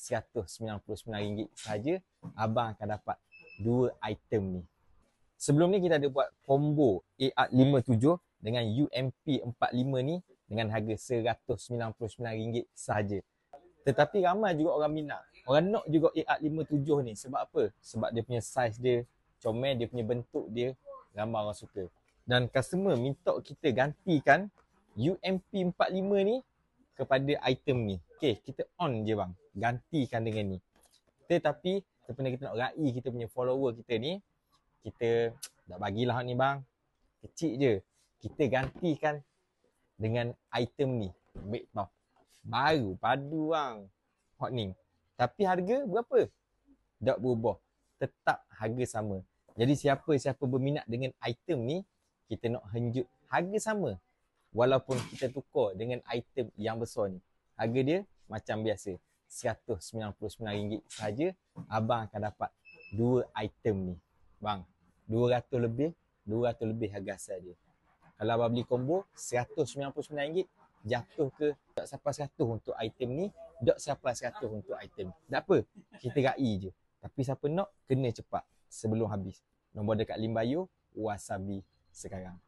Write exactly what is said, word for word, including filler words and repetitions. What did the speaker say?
seratus sembilan puluh sembilan ringgit sahaja, abang akan dapat dua item ni. Sebelum ni kita ada buat combo A R lima tujuh dengan U M P empat lima ni dengan harga seratus sembilan puluh sembilan ringgit sahaja. Tetapi ramai juga orang minat. Orang nak juga A R lima tujuh ni. Sebab apa? Sebab dia punya saiz dia comel, dia punya bentuk dia, ramai orang suka. Dan customer minta kita gantikan U M P empat lima ni kepada item ni. Okay, kita on je bang. Gantikan dengan ni. Tetapi sebenarnya kita nak raih kita punya follower kita ni, kita tak bagilah ni bang. Kecil je. Kita gantikan dengan item ni. Baik tau. Baru padu bang. Hot ni. Tapi harga berapa? Tak berubah. Tetap harga sama. Jadi siapa-siapa berminat dengan item ni, kita nak henjuk harga sama. Walaupun kita tukar dengan item yang besar ni. Harga dia macam biasa. seratus sembilan puluh sembilan ringgit sahaja, abang akan dapat dua item ni. Bang, dua ratus lebih, dua ratus lebih harga asal dia. Kalau abang beli combo, seratus sembilan puluh sembilan ringgit, jatuh ke tak sampai seratus untuk item ni, tak sampai seratus untuk item. Tak apa, kita raih je. Tapi siapa nak, kena cepat sebelum habis. Nombor dekat link bio, Wasabi sekarang.